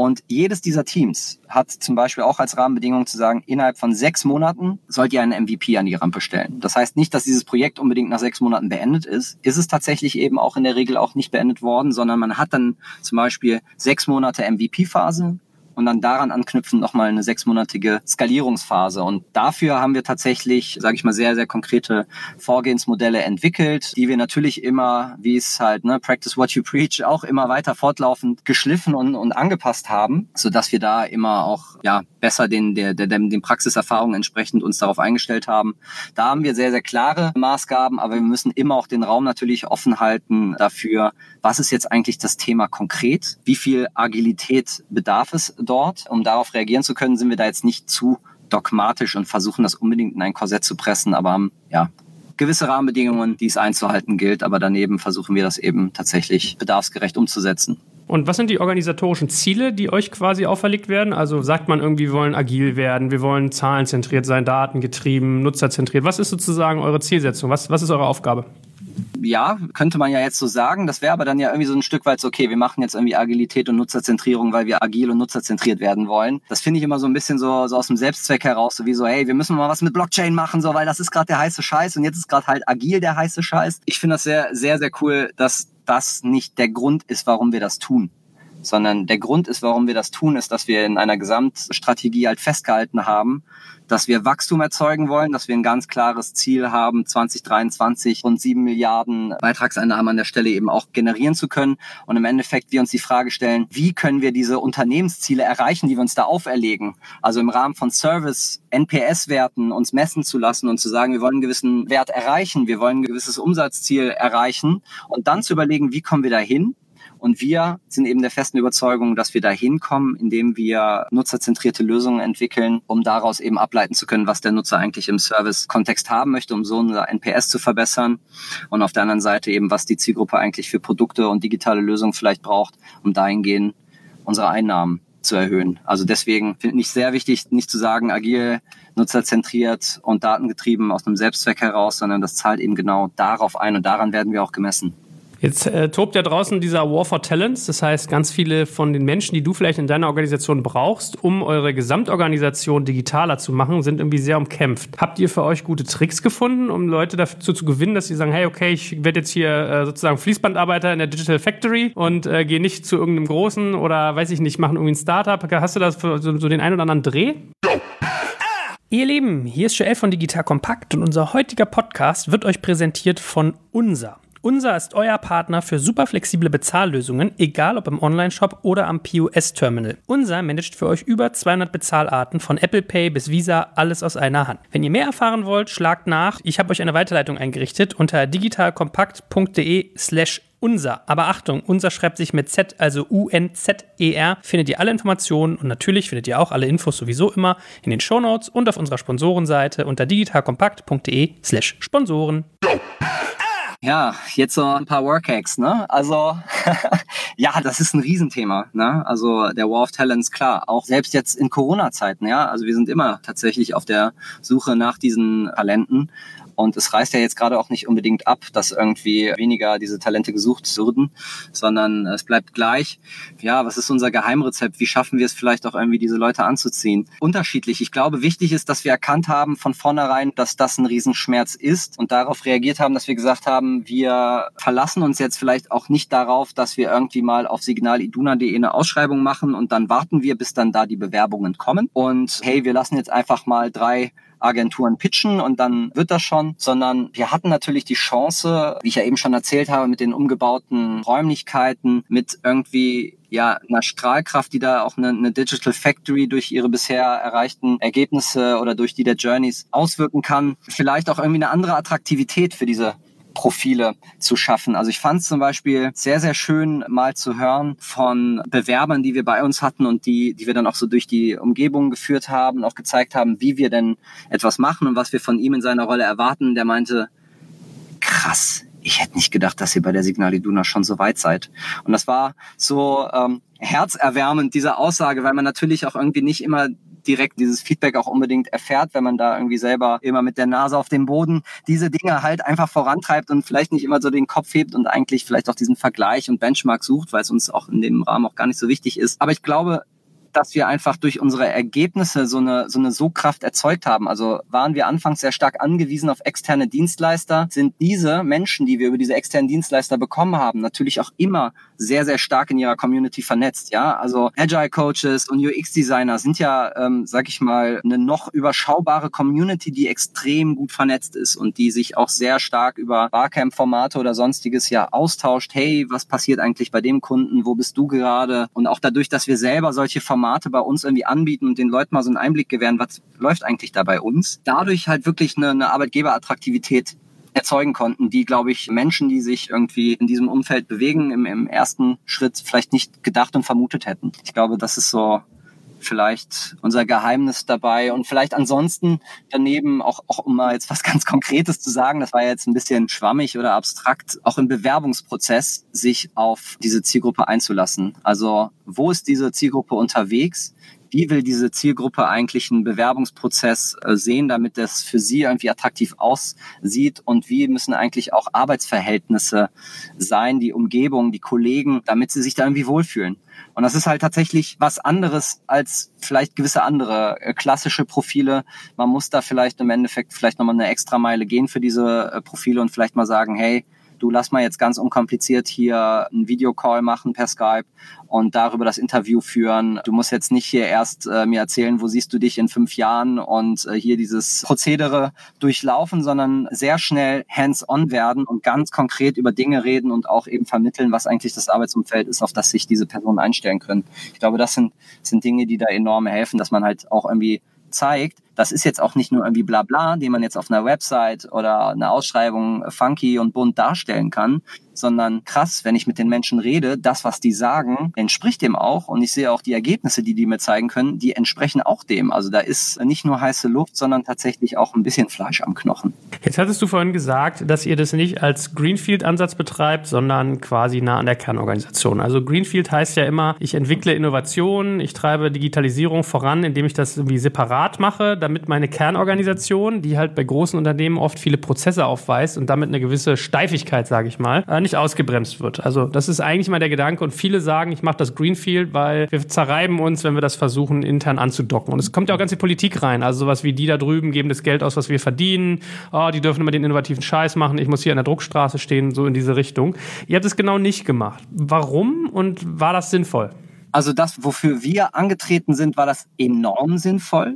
Und jedes dieser Teams hat zum Beispiel auch als Rahmenbedingung zu sagen, innerhalb von sechs Monaten sollt ihr einen M V P an die Rampe stellen. Das heißt nicht, dass dieses Projekt unbedingt nach sechs Monaten beendet ist. Ist es tatsächlich eben auch in der Regel auch nicht beendet worden, sondern man hat dann zum Beispiel sechs Monate M V P-Phase und dann daran anknüpfend nochmal eine sechsmonatige Skalierungsphase. Und dafür haben wir tatsächlich, sage ich mal, sehr, sehr konkrete Vorgehensmodelle entwickelt, die wir natürlich immer, wie es halt, ne, Practice what you preach, auch immer weiter fortlaufend geschliffen und, und angepasst haben, sodass wir da immer auch ja besser den, der, der, den Praxiserfahrungen entsprechend uns darauf eingestellt haben. Da haben wir sehr, sehr klare Maßgaben, aber wir müssen immer auch den Raum natürlich offen halten dafür, was ist jetzt eigentlich das Thema konkret, wie viel Agilität bedarf es dort. Um darauf reagieren zu können, sind wir da jetzt nicht zu dogmatisch und versuchen das unbedingt in ein Korsett zu pressen, aber haben ja gewisse Rahmenbedingungen, die es einzuhalten gilt, aber daneben versuchen wir das eben tatsächlich bedarfsgerecht umzusetzen. Und was sind die organisatorischen Ziele, die euch quasi auferlegt werden? Also sagt man irgendwie, wir wollen agil werden, wir wollen zahlenzentriert sein, datengetrieben, nutzerzentriert. Was ist sozusagen eure Zielsetzung? Was, was ist eure Aufgabe? Ja, könnte man ja jetzt so sagen. Das wäre aber dann ja irgendwie so ein Stück weit so, okay, wir machen jetzt irgendwie Agilität und Nutzerzentrierung, weil wir agil und nutzerzentriert werden wollen. Das finde ich immer so ein bisschen so, so aus dem Selbstzweck heraus, so wie so, hey, wir müssen mal was mit Blockchain machen, so, weil das ist gerade der heiße Scheiß und jetzt ist gerade halt agil der heiße Scheiß. Ich finde das sehr, sehr, sehr cool, dass das nicht der Grund ist, warum wir das tun. Sondern der Grund ist, warum wir das tun, ist, dass wir in einer Gesamtstrategie halt festgehalten haben, dass wir Wachstum erzeugen wollen, dass wir ein ganz klares Ziel haben, zwanzig dreiundzwanzig rund sieben Milliarden Beitragseinnahmen an der Stelle eben auch generieren zu können. Und im Endeffekt wir uns die Frage stellen, wie können wir diese Unternehmensziele erreichen, die wir uns da auferlegen? Also im Rahmen von Service, N P S-Werten uns messen zu lassen und zu sagen, wir wollen einen gewissen Wert erreichen, wir wollen ein gewisses Umsatzziel erreichen und dann zu überlegen, wie kommen wir da hin? Und wir sind eben der festen Überzeugung, dass wir da hinkommen, indem wir nutzerzentrierte Lösungen entwickeln, um daraus eben ableiten zu können, was der Nutzer eigentlich im Service-Kontext haben möchte, um so unser N P S zu verbessern. Und auf der anderen Seite eben, was die Zielgruppe eigentlich für Produkte und digitale Lösungen vielleicht braucht, um dahingehend unsere Einnahmen zu erhöhen. Also deswegen finde ich sehr wichtig, nicht zu sagen, agil, nutzerzentriert und datengetrieben aus einem Selbstzweck heraus, sondern das zahlt eben genau darauf ein und daran werden wir auch gemessen. Jetzt äh, tobt ja draußen dieser War for Talents, das heißt, ganz viele von den Menschen, die du vielleicht in deiner Organisation brauchst, um eure Gesamtorganisation digitaler zu machen, sind irgendwie sehr umkämpft. Habt ihr für euch gute Tricks gefunden, um Leute dazu zu gewinnen, dass sie sagen, hey, okay, ich werde jetzt hier äh, sozusagen Fließbandarbeiter in der Digital Factory und äh, gehe nicht zu irgendeinem großen oder weiß ich nicht, machen irgendwie ein Startup. Hast du da so, so den einen oder anderen Dreh? Ihr Lieben, hier ist Joel von Digital Compact und unser heutiger Podcast wird euch präsentiert von Unser. Unser ist euer Partner für super flexible Bezahllösungen, egal ob im Onlineshop oder am P O S-Terminal. Unser managt für euch über zweihundert Bezahlarten von Apple Pay bis Visa, alles aus einer Hand. Wenn ihr mehr erfahren wollt, schlagt nach. Ich habe euch eine Weiterleitung eingerichtet unter digitalkompakt.de slash unser. Aber Achtung, unser schreibt sich mit Z, also U N Z E R. Findet ihr alle Informationen und natürlich findet ihr auch alle Infos sowieso immer in den Shownotes und auf unserer Sponsorenseite unter digitalkompakt.de slash Sponsoren. Ja, jetzt so ein paar Workhacks, ne? Also, ja, das ist ein Riesenthema, ne? Also, der War of Talents, klar, auch selbst jetzt in Corona-Zeiten, ja? Also, wir sind immer tatsächlich auf der Suche nach diesen Talenten. Und es reißt ja jetzt gerade auch nicht unbedingt ab, dass irgendwie weniger diese Talente gesucht würden, sondern es bleibt gleich. Ja, was ist unser Geheimrezept? Wie schaffen wir es vielleicht auch irgendwie, diese Leute anzuziehen? Unterschiedlich. Ich glaube, wichtig ist, dass wir erkannt haben von vornherein, dass das ein Riesenschmerz ist und darauf reagiert haben, dass wir gesagt haben, wir verlassen uns jetzt vielleicht auch nicht darauf, dass wir irgendwie mal auf signal iduna punkt de eine Ausschreibung machen und dann warten wir, bis dann da die Bewerbungen kommen. Und hey, wir lassen jetzt einfach mal drei Agenturen pitchen und dann wird das schon, sondern wir hatten natürlich die Chance, wie ich ja eben schon erzählt habe, mit den umgebauten Räumlichkeiten, mit irgendwie ja einer Strahlkraft, die da auch eine, eine Digital Factory durch ihre bisher erreichten Ergebnisse oder durch die der Journeys auswirken kann, vielleicht auch irgendwie eine andere Attraktivität für diese Profile zu schaffen. Also ich fand es zum Beispiel sehr, sehr schön mal zu hören von Bewerbern, die wir bei uns hatten und die, die wir dann auch so durch die Umgebung geführt haben und auch gezeigt haben, wie wir denn etwas machen und was wir von ihm in seiner Rolle erwarten. Der meinte, krass, ich hätte nicht gedacht, dass ihr bei der signal iduna schon so weit seid. Und das war so ähm, herzerwärmend, diese Aussage, weil man natürlich auch irgendwie nicht immer direkt dieses Feedback auch unbedingt erfährt, wenn man da irgendwie selber immer mit der Nase auf dem Boden diese Dinge halt einfach vorantreibt und vielleicht nicht immer so den Kopf hebt und eigentlich vielleicht auch diesen Vergleich und Benchmark sucht, weil es uns auch in dem Rahmen auch gar nicht so wichtig ist. Aber ich glaube, dass wir einfach durch unsere Ergebnisse so eine, so eine Sogkraft erzeugt haben. Also waren wir anfangs sehr stark angewiesen auf externe Dienstleister, sind diese Menschen, die wir über diese externen Dienstleister bekommen haben, natürlich auch immer sehr, sehr stark in ihrer Community vernetzt. Ja, also Agile Coaches und U X-Designer sind ja, ähm, sag ich mal, eine noch überschaubare Community, die extrem gut vernetzt ist und die sich auch sehr stark über Barcamp-Formate oder sonstiges ja austauscht. Hey, was passiert eigentlich bei dem Kunden? Wo bist du gerade? Und auch dadurch, dass wir selber solche Formate bei uns irgendwie anbieten und den Leuten mal so einen Einblick gewähren, was läuft eigentlich da bei uns? Dadurch halt wirklich eine, eine Arbeitgeberattraktivität erzeugen konnten, die, glaube ich, Menschen, die sich irgendwie in diesem Umfeld bewegen, im, im ersten Schritt vielleicht nicht gedacht und vermutet hätten. Ich glaube, das ist so vielleicht unser Geheimnis dabei und vielleicht ansonsten daneben auch, auch um mal jetzt was ganz Konkretes zu sagen, das war jetzt ein bisschen schwammig oder abstrakt, auch im Bewerbungsprozess sich auf diese Zielgruppe einzulassen. Also wo ist diese Zielgruppe unterwegs? Wie will diese Zielgruppe eigentlich einen Bewerbungsprozess äh, sehen, damit das für sie irgendwie attraktiv aussieht? Und wie müssen eigentlich auch Arbeitsverhältnisse sein, die Umgebung, die Kollegen, damit sie sich da irgendwie wohlfühlen? Und das ist halt tatsächlich was anderes als vielleicht gewisse andere äh, klassische Profile. Man muss da vielleicht im Endeffekt vielleicht nochmal eine extra Meile gehen für diese äh, Profile und vielleicht mal sagen, hey, du lass mal jetzt ganz unkompliziert hier einen Videocall machen per Skype und darüber das Interview führen. Du musst jetzt nicht hier erst äh, mir erzählen, wo siehst du dich in fünf Jahren und äh, hier dieses Prozedere durchlaufen, sondern sehr schnell hands-on werden und ganz konkret über Dinge reden und auch eben vermitteln, was eigentlich das Arbeitsumfeld ist, auf das sich diese Personen einstellen können. Ich glaube, das sind, sind Dinge, die da enorm helfen, dass man halt auch irgendwie zeigt, das ist jetzt auch nicht nur irgendwie Blabla, den man jetzt auf einer Website oder einer Ausschreibung funky und bunt darstellen kann, sondern krass, wenn ich mit den Menschen rede, das, was die sagen, entspricht dem auch und ich sehe auch die Ergebnisse, die die mir zeigen können, die entsprechen auch dem. Also da ist nicht nur heiße Luft, sondern tatsächlich auch ein bisschen Fleisch am Knochen. Jetzt hattest du vorhin gesagt, dass ihr das nicht als Greenfield-Ansatz betreibt, sondern quasi nah an der Kernorganisation. Also Greenfield heißt ja immer, ich entwickle Innovationen, ich treibe Digitalisierung voran, indem ich das irgendwie separat mache, damit meine Kernorganisation, die halt bei großen Unternehmen oft viele Prozesse aufweist und damit eine gewisse Steifigkeit, sage ich mal, nicht ausgebremst wird. Also das ist eigentlich mal der Gedanke und viele sagen, ich mache das Greenfield, weil wir zerreiben uns, wenn wir das versuchen, intern anzudocken. Und es kommt ja auch ganz die Politik rein, also sowas wie die da drüben geben das Geld aus, was wir verdienen, oh, die dürfen immer den innovativen Scheiß machen, ich muss hier an der Druckstraße stehen, so in diese Richtung. Ihr habt es genau nicht gemacht. Warum und war das sinnvoll? Also das, wofür wir angetreten sind, war das enorm sinnvoll,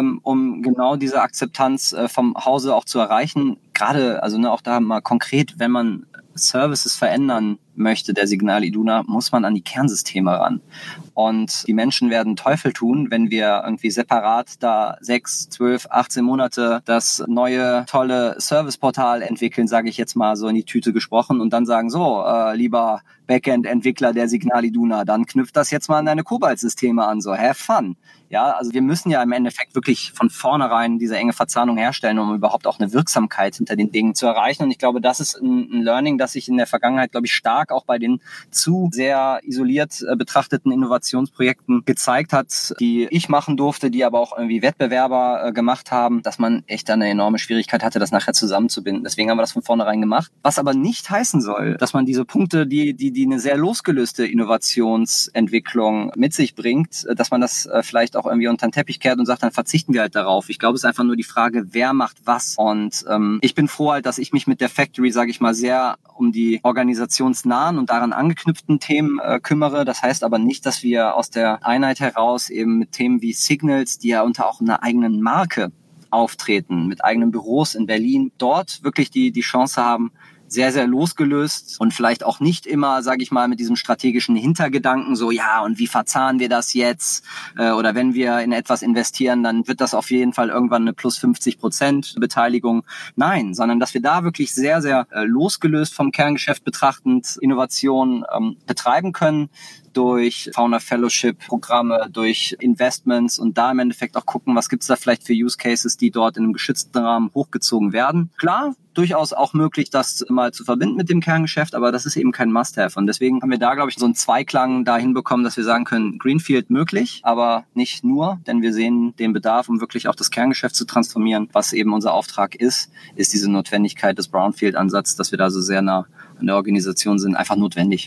um genau diese Akzeptanz vom Hause auch zu erreichen. Gerade, also ne, auch da mal konkret, wenn man Services verändern möchte, der Signal Iduna, muss man an die Kernsysteme ran. Und die Menschen werden Teufel tun, wenn wir irgendwie separat da sechs, zwölf, achtzehn Monate das neue, tolle Serviceportal entwickeln, sage ich jetzt mal so in die Tüte gesprochen, und dann sagen, so, äh, lieber Backend-Entwickler der Signal Iduna, dann knüpft das jetzt mal an deine Kobalt-Systeme an, so, have fun. Ja, also wir müssen ja im Endeffekt wirklich von vornherein diese enge Verzahnung herstellen, um überhaupt auch eine Wirksamkeit hinter den Dingen zu erreichen. Und ich glaube, das ist ein, ein Learning, das sich in der Vergangenheit, glaube ich, stark auch bei den zu sehr isoliert äh, betrachteten Innovationsprojekten gezeigt hat, die ich machen durfte, die aber auch irgendwie Wettbewerber äh, gemacht haben, dass man echt eine enorme Schwierigkeit hatte, das nachher zusammenzubinden. Deswegen haben wir das von vornherein gemacht. Was aber nicht heißen soll, dass man diese Punkte, die, die, die eine sehr losgelöste Innovationsentwicklung mit sich bringt, dass man das äh, vielleicht auch irgendwie unter den Teppich kehrt und sagt, dann verzichten wir halt darauf. Ich glaube, es ist einfach nur die Frage, wer macht was. Und ähm, ich bin froh halt, dass ich mich mit der Factory, sage ich mal, sehr um die organisationsnahen und daran angeknüpften Themen äh, kümmere. Das heißt aber nicht, dass wir aus der Einheit heraus eben mit Themen wie Signals, die ja unter auch einer eigenen Marke auftreten, mit eigenen Büros in Berlin, dort wirklich die die Chance haben, sehr, sehr losgelöst und vielleicht auch nicht immer, sage ich mal, mit diesem strategischen Hintergedanken, so ja, und wie verzahnen wir das jetzt? Äh, oder wenn wir in etwas investieren, dann wird das auf jeden Fall irgendwann eine plus fünfzig Prozent Beteiligung. Nein, sondern dass wir da wirklich sehr, sehr äh, losgelöst vom Kerngeschäft betrachtend Innovation ähm, betreiben können, durch Founder Fellowship Programme, durch Investments und da im Endeffekt auch gucken, was gibt's da vielleicht für Use Cases, die dort in einem geschützten Rahmen hochgezogen werden. Klar, durchaus auch möglich, das mal zu verbinden mit dem Kerngeschäft, aber das ist eben kein Must-Have. Und deswegen haben wir da, glaube ich, so einen Zweiklang dahin bekommen, dass wir sagen können, Greenfield möglich, aber nicht nur, denn wir sehen den Bedarf, um wirklich auch das Kerngeschäft zu transformieren. Was eben unser Auftrag ist, ist diese Notwendigkeit des Brownfield-Ansatzes, dass wir da so sehr nah an der Organisation sind, einfach notwendig.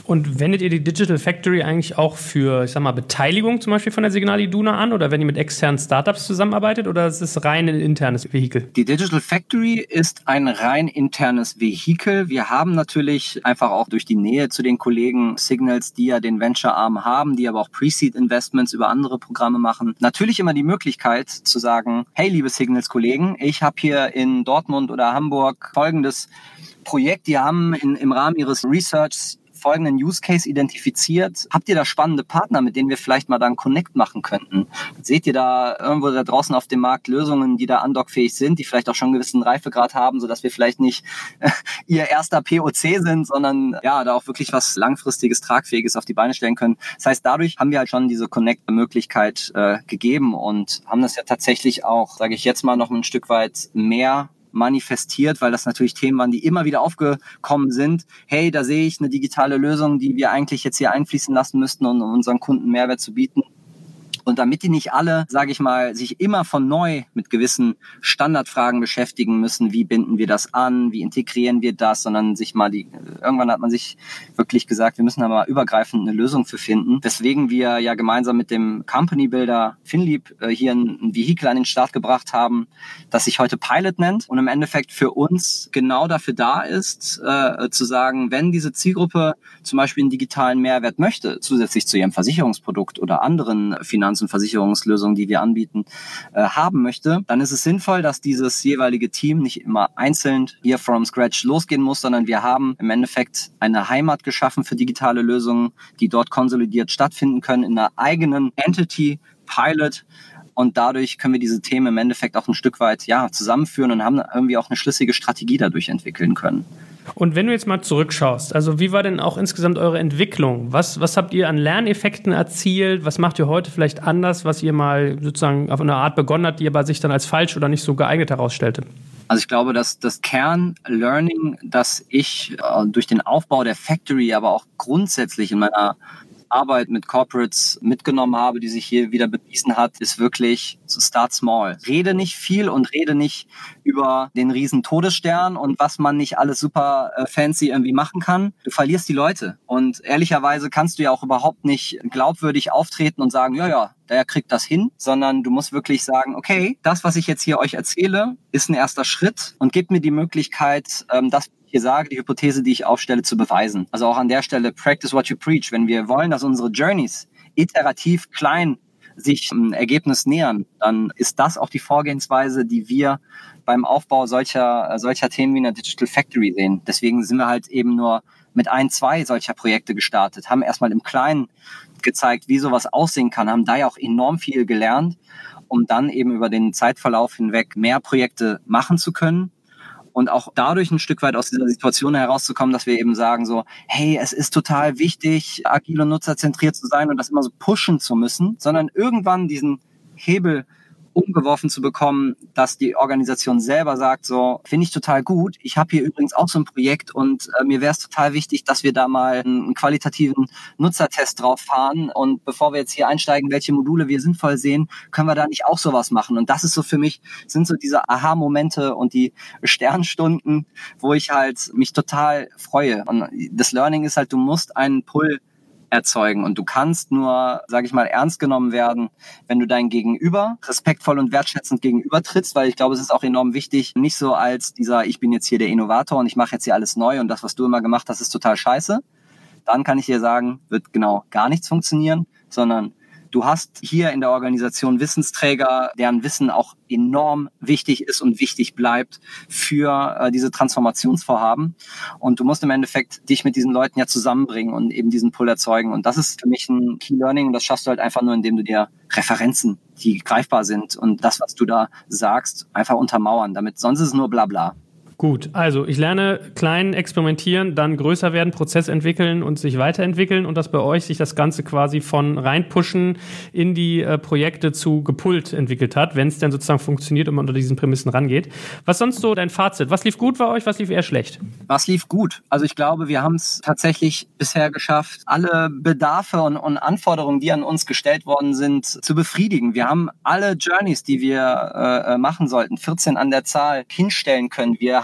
Und wendet ihr die Digital Factory eigentlich auch für, ich sag mal, Beteiligung zum Beispiel von der Signal Iduna an oder wenn ihr mit externen Startups zusammenarbeitet oder ist es rein ein internes Vehikel? Die Digital Factory ist ein rein internes Vehikel. Wir haben natürlich einfach auch durch die Nähe zu den Kollegen Signals, die ja den Venture-Arm haben, die aber auch Pre-Seed-Investments über andere Programme machen, natürlich immer die Möglichkeit zu sagen, hey, liebe Signals-Kollegen, ich habe hier in Dortmund oder Hamburg folgendes Projekt, die haben in, im Rahmen ihres Researchs folgenden Use Case identifiziert. Habt ihr da spannende Partner, mit denen wir vielleicht mal da einen Connect machen könnten? Seht ihr da irgendwo da draußen auf dem Markt Lösungen, die da undockfähig sind, die vielleicht auch schon einen gewissen Reifegrad haben, sodass wir vielleicht nicht äh, ihr erster P O C sind, sondern ja, da auch wirklich was langfristiges, tragfähiges auf die Beine stellen können. Das heißt, dadurch haben wir halt schon diese Connect-Möglichkeit äh, gegeben und haben das ja tatsächlich auch, sage ich jetzt mal, noch ein Stück weit mehr manifestiert, weil das natürlich Themen waren, die immer wieder aufgekommen sind. Hey, da sehe ich eine digitale Lösung, die wir eigentlich jetzt hier einfließen lassen müssten, um unseren Kunden Mehrwert zu bieten. Und damit die nicht alle, sage ich mal, sich immer von neu mit gewissen Standardfragen beschäftigen müssen, wie binden wir das an, wie integrieren wir das, sondern sich mal die, irgendwann hat man sich wirklich gesagt, wir müssen da mal übergreifend eine Lösung für finden. Weswegen wir ja gemeinsam mit dem Company Builder Finlieb äh, hier ein, ein Vehikel an den Start gebracht haben, das sich heute Pilot nennt und im Endeffekt für uns genau dafür da ist, äh, zu sagen, wenn diese Zielgruppe zum Beispiel einen digitalen Mehrwert möchte, zusätzlich zu ihrem Versicherungsprodukt oder anderen Finanz- und Versicherungslösungen, die wir anbieten, äh, haben möchte, dann ist es sinnvoll, dass dieses jeweilige Team nicht immer einzeln hier from scratch losgehen muss, sondern wir haben im Endeffekt eine Heimat geschaffen für digitale Lösungen, die dort konsolidiert stattfinden können in einer eigenen Entity, Pilot. Und dadurch können wir diese Themen im Endeffekt auch ein Stück weit ja, zusammenführen und haben irgendwie auch eine schlüssige Strategie dadurch entwickeln können. Und wenn du jetzt mal zurückschaust, also wie war denn auch insgesamt eure Entwicklung? Was, was habt ihr an Lerneffekten erzielt? Was macht ihr heute vielleicht anders, was ihr mal sozusagen auf eine Art begonnen habt, die aber sich dann als falsch oder nicht so geeignet herausstellte? Also ich glaube, dass das Kern-Learning, das ich äh, durch den Aufbau der Factory, aber auch grundsätzlich in meiner Arbeit mit Corporates mitgenommen habe, die sich hier wieder bewiesen hat, ist wirklich so start small. Rede nicht viel und rede nicht über den riesen Todesstern und was man nicht alles super äh, fancy irgendwie machen kann. Du verlierst die Leute und ehrlicherweise kannst du ja auch überhaupt nicht glaubwürdig auftreten und sagen, ja, ja, der kriegt das hin, sondern du musst wirklich sagen, okay, das, was ich jetzt hier euch erzähle, ist ein erster Schritt und gibt mir die Möglichkeit, ähm, das hier sage, die Hypothese, die ich aufstelle, zu beweisen. Also auch an der Stelle, practice what you preach. Wenn wir wollen, dass unsere Journeys iterativ klein sich einem Ergebnis nähern, dann ist das auch die Vorgehensweise, die wir beim Aufbau solcher, solcher Themen wie in der Digital Factory sehen. Deswegen sind wir halt eben nur mit ein, zwei solcher Projekte gestartet, haben erstmal im Kleinen gezeigt, wie sowas aussehen kann, haben da ja auch enorm viel gelernt, um dann eben über den Zeitverlauf hinweg mehr Projekte machen zu können. Und auch dadurch ein Stück weit aus dieser Situation herauszukommen, dass wir eben sagen so, hey, es ist total wichtig, agil und nutzerzentriert zu sein und das immer so pushen zu müssen, sondern irgendwann diesen Hebel umgeworfen zu bekommen, dass die Organisation selber sagt, so, finde ich total gut. Ich habe hier übrigens auch so ein Projekt und äh, mir wäre es total wichtig, dass wir da mal einen, einen qualitativen Nutzertest drauf fahren. Und bevor wir jetzt hier einsteigen, welche Module wir sinnvoll sehen, können wir da nicht auch sowas machen. Und das ist so für mich, sind so diese Aha-Momente und die Sternstunden, wo ich halt mich total freue. Und das Learning ist halt, du musst einen Pull erzeugen. Und du kannst nur, sage ich mal, ernst genommen werden, wenn du dein Gegenüber respektvoll und wertschätzend gegenüber trittst, weil ich glaube, es ist auch enorm wichtig, nicht so als dieser, ich bin jetzt hier der Innovator und ich mache jetzt hier alles neu und das, was du immer gemacht hast, ist total scheiße. Dann kann ich dir sagen, wird genau gar nichts funktionieren, sondern du hast hier in der Organisation Wissensträger, deren Wissen auch enorm wichtig ist und wichtig bleibt für äh, diese Transformationsvorhaben. Und du musst im Endeffekt dich mit diesen Leuten ja zusammenbringen und eben diesen Pull erzeugen. Und das ist für mich ein Key Learning. Und das schaffst du halt einfach nur, indem du dir Referenzen, die greifbar sind und das, was du da sagst, einfach untermauern. Damit sonst ist es nur Blabla. Gut, also ich lerne klein experimentieren, dann größer werden, Prozess entwickeln und sich weiterentwickeln und dass bei euch sich das Ganze quasi von reinpushen in die äh, Projekte zu gepullt entwickelt hat, wenn es denn sozusagen funktioniert und man unter diesen Prämissen rangeht. Was sonst so dein Fazit? Was lief gut bei euch, was lief eher schlecht? Was lief gut? Also ich glaube, wir haben es tatsächlich bisher geschafft, alle Bedarfe und, und Anforderungen, die an uns gestellt worden sind, zu befriedigen. Wir haben alle Journeys, die wir äh, machen sollten, vierzehn an der Zahl, hinstellen können. Wir haben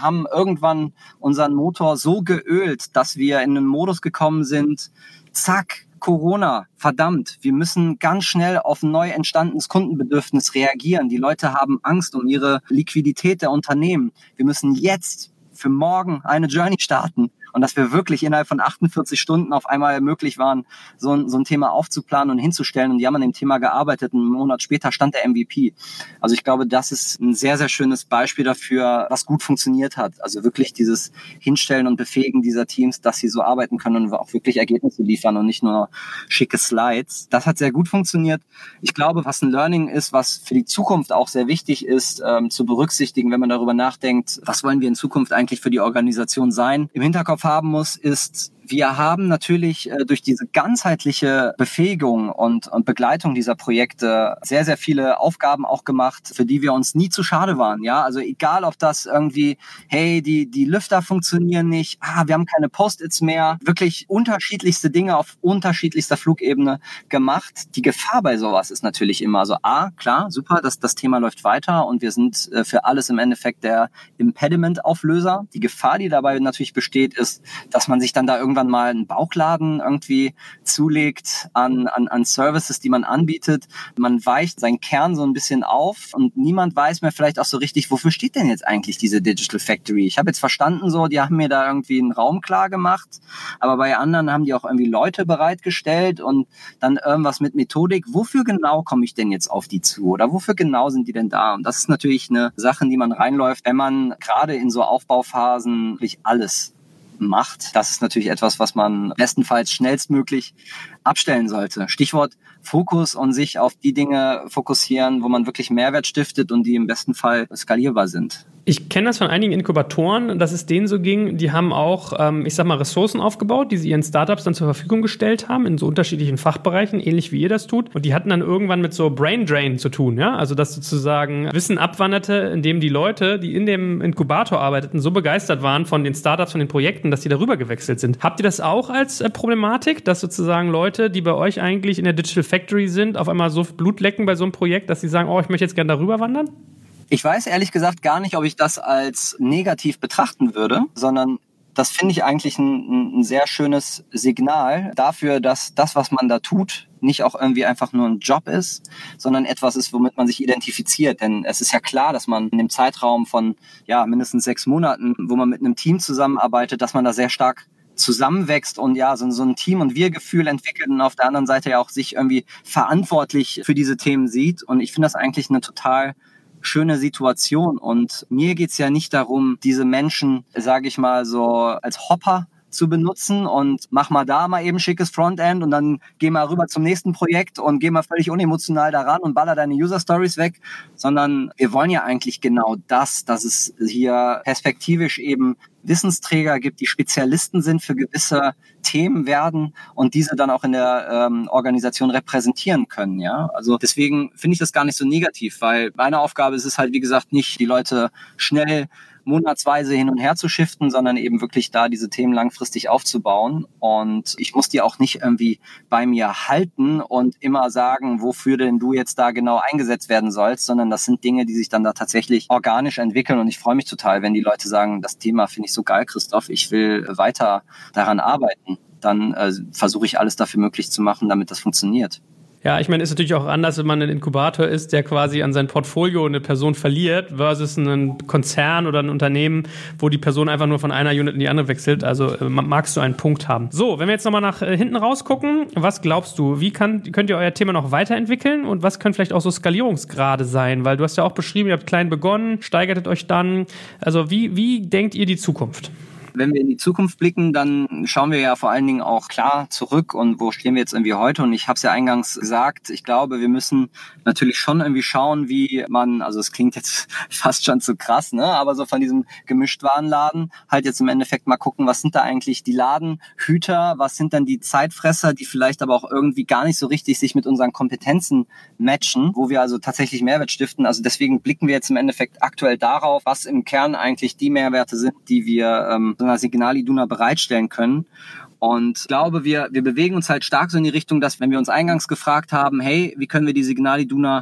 haben irgendwann unseren Motor so geölt, dass wir in einen Modus gekommen sind, zack, Corona, verdammt, wir müssen ganz schnell auf ein neu entstandenes Kundenbedürfnis reagieren. Die Leute haben Angst um ihre Liquidität der Unternehmen. Wir müssen jetzt für morgen eine Journey starten. Und dass wir wirklich innerhalb von achtundvierzig Stunden auf einmal möglich waren, so ein, so ein Thema aufzuplanen und hinzustellen. Und die haben an dem Thema gearbeitet. Einen Monat später stand der M V P. Also ich glaube, das ist ein sehr, sehr schönes Beispiel dafür, was gut funktioniert hat. Also wirklich dieses Hinstellen und Befähigen dieser Teams, dass sie so arbeiten können und auch wirklich Ergebnisse liefern und nicht nur schicke Slides. Das hat sehr gut funktioniert. Ich glaube, was ein Learning ist, was für die Zukunft auch sehr wichtig ist, ähm, zu berücksichtigen, wenn man darüber nachdenkt, was wollen wir in Zukunft eigentlich für die Organisation sein, im Hinterkopf haben muss, ist, wir haben natürlich äh, durch diese ganzheitliche Befähigung und, und Begleitung dieser Projekte sehr, sehr viele Aufgaben auch gemacht, für die wir uns nie zu schade waren. Ja, also egal, ob das irgendwie, hey, die, die Lüfter funktionieren nicht, ah, wir haben keine Post-its mehr, wirklich unterschiedlichste Dinge auf unterschiedlichster Flugebene gemacht. Die Gefahr bei sowas ist natürlich immer so, ah, klar, super, das, das Thema läuft weiter und wir sind äh, für alles im Endeffekt der Impediment-Auflöser. Die Gefahr, die dabei natürlich besteht, ist, dass man sich dann da irgendwann mal einen Bauchladen irgendwie zulegt an, an, an Services, die man anbietet. Man weicht seinen Kern so ein bisschen auf und niemand weiß mehr vielleicht auch so richtig, wofür steht denn jetzt eigentlich diese Digital Factory? Ich habe jetzt verstanden, so, die haben mir da irgendwie einen Raum klar gemacht, aber bei anderen haben die auch irgendwie Leute bereitgestellt und dann irgendwas mit Methodik. Wofür genau komme ich denn jetzt auf die zu? Oder wofür genau sind die denn da? Und das ist natürlich eine Sache, in die man reinläuft, wenn man gerade in so Aufbauphasen wirklich alles macht. Das ist natürlich etwas, was man bestenfalls schnellstmöglich abstellen sollte. Stichwort Fokus und sich auf die Dinge fokussieren, wo man wirklich Mehrwert stiftet und die im besten Fall skalierbar sind. Ich kenne das von einigen Inkubatoren, dass es denen so ging, die haben auch, ähm, ich sag mal, Ressourcen aufgebaut, die sie ihren Startups dann zur Verfügung gestellt haben, in so unterschiedlichen Fachbereichen, ähnlich wie ihr das tut. Und die hatten dann irgendwann mit so Brain Drain zu tun, ja, also dass sozusagen Wissen abwanderte, indem die Leute, die in dem Inkubator arbeiteten, so begeistert waren von den Startups, von den Projekten, dass die darüber gewechselt sind. Habt ihr das auch als äh, Problematik, dass sozusagen Leute, die bei euch eigentlich in der Digital Factory sind, auf einmal so Blut lecken bei so einem Projekt, dass sie sagen, oh, ich möchte jetzt gerne darüber wandern? Ich weiß ehrlich gesagt gar nicht, ob ich das als negativ betrachten würde, sondern das finde ich eigentlich ein, ein sehr schönes Signal dafür, dass das, was man da tut, nicht auch irgendwie einfach nur ein Job ist, sondern etwas ist, womit man sich identifiziert. Denn es ist ja klar, dass man in dem Zeitraum von ja mindestens sechs Monaten, wo man mit einem Team zusammenarbeitet, dass man da sehr stark zusammenwächst und ja, so, so ein Team- und Wir-Gefühl entwickelt und auf der anderen Seite ja auch sich irgendwie verantwortlich für diese Themen sieht. Und ich finde das eigentlich eine total schöne Situation. Und mir geht's ja nicht darum, diese Menschen, sage ich mal, so als Hopper zu benutzen und mach mal da mal eben schickes Frontend und dann geh mal rüber zum nächsten Projekt und geh mal völlig unemotional daran und baller deine User-Stories weg, sondern wir wollen ja eigentlich genau das, dass es hier perspektivisch eben Wissensträger gibt, die Spezialisten sind für gewisse Themen werden und diese dann auch in der ähm, Organisation repräsentieren können. Ja, also deswegen finde ich das gar nicht so negativ, weil meine Aufgabe ist es halt, wie gesagt, nicht die Leute schnell monatsweise hin und her zu shiften, sondern eben wirklich da diese Themen langfristig aufzubauen. Und ich muss die auch nicht irgendwie bei mir halten und immer sagen, wofür denn du jetzt da genau eingesetzt werden sollst, sondern das sind Dinge, die sich dann da tatsächlich organisch entwickeln. Und ich freue mich total, wenn die Leute sagen, das Thema finde ich so geil, Christoph, ich will weiter daran arbeiten. Dann äh, versuche ich alles dafür möglich zu machen, damit das funktioniert. Ja, ich meine, ist natürlich auch anders, wenn man ein Inkubator ist, der quasi an sein Portfolio eine Person verliert, versus ein Konzern oder ein Unternehmen, wo die Person einfach nur von einer Unit in die andere wechselt. Also äh, magst du einen Punkt haben. So, wenn wir jetzt nochmal nach äh, hinten rausgucken, was glaubst du, wie kann, könnt ihr euer Thema noch weiterentwickeln und was können vielleicht auch so Skalierungsgrade sein? Weil du hast ja auch beschrieben, ihr habt klein begonnen, steigertet euch dann. Also wie, wie denkt ihr die Zukunft? Wenn wir in die Zukunft blicken, dann schauen wir ja vor allen Dingen auch klar zurück und wo stehen wir jetzt irgendwie heute. Und ich habe es ja eingangs gesagt, ich glaube, wir müssen natürlich schon irgendwie schauen, wie man, also es klingt jetzt fast schon zu krass, ne, aber so von diesem Gemischtwarenladen halt jetzt im Endeffekt mal gucken, was sind da eigentlich die Ladenhüter, was sind dann die Zeitfresser, die vielleicht aber auch irgendwie gar nicht so richtig sich mit unseren Kompetenzen matchen, wo wir also tatsächlich Mehrwert stiften. Also deswegen blicken wir jetzt im Endeffekt aktuell darauf, was im Kern eigentlich die Mehrwerte sind, die wir ähm, Signal Iduna bereitstellen können. Und ich glaube, wir, wir bewegen uns halt stark so in die Richtung, dass wenn wir uns eingangs gefragt haben, hey, wie können wir die Signal Iduna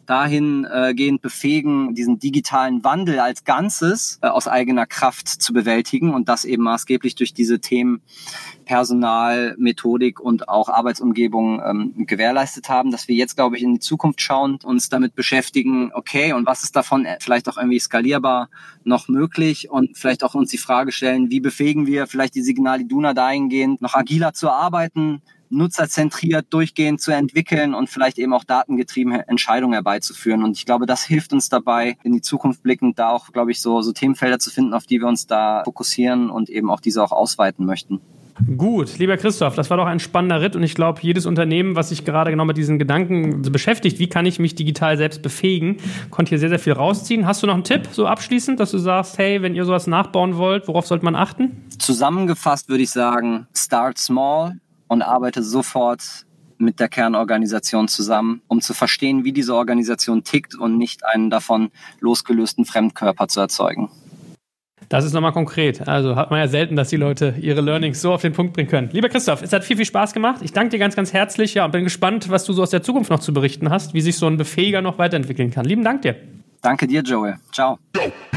dahingehend befähigen, diesen digitalen Wandel als Ganzes äh, aus eigener Kraft zu bewältigen und das eben maßgeblich durch diese Themen Personal, Methodik und auch Arbeitsumgebung ähm, gewährleistet haben, dass wir jetzt, glaube ich, in die Zukunft schauen, uns damit beschäftigen, okay, und was ist davon vielleicht auch irgendwie skalierbar noch möglich und vielleicht auch uns die Frage stellen, wie befähigen wir vielleicht die Signal Iduna dahingehend, noch agiler zu arbeiten, nutzerzentriert durchgehend zu entwickeln und vielleicht eben auch datengetriebene Entscheidungen herbeizuführen. Und ich glaube, das hilft uns dabei, in die Zukunft blickend da auch, glaube ich, so, so Themenfelder zu finden, auf die wir uns da fokussieren und eben auch diese auch ausweiten möchten. Gut, lieber Christoph, das war doch ein spannender Ritt und ich glaube, jedes Unternehmen, was sich gerade genau mit diesen Gedanken beschäftigt, wie kann ich mich digital selbst befähigen, konnte hier sehr, sehr viel rausziehen. Hast du noch einen Tipp, so abschließend, dass du sagst, hey, wenn ihr sowas nachbauen wollt, worauf sollte man achten? Zusammengefasst würde ich sagen, start small und arbeite sofort mit der Kernorganisation zusammen, um zu verstehen, wie diese Organisation tickt und nicht einen davon losgelösten Fremdkörper zu erzeugen. Das ist nochmal konkret. Also hat man ja selten, dass die Leute ihre Learnings so auf den Punkt bringen können. Lieber Christoph, es hat viel, viel Spaß gemacht. Ich danke dir ganz, ganz herzlich. Ja, und bin gespannt, was du so aus der Zukunft noch zu berichten hast, wie sich so ein Befähiger noch weiterentwickeln kann. Lieben Dank dir. Danke dir, Joel. Ciao.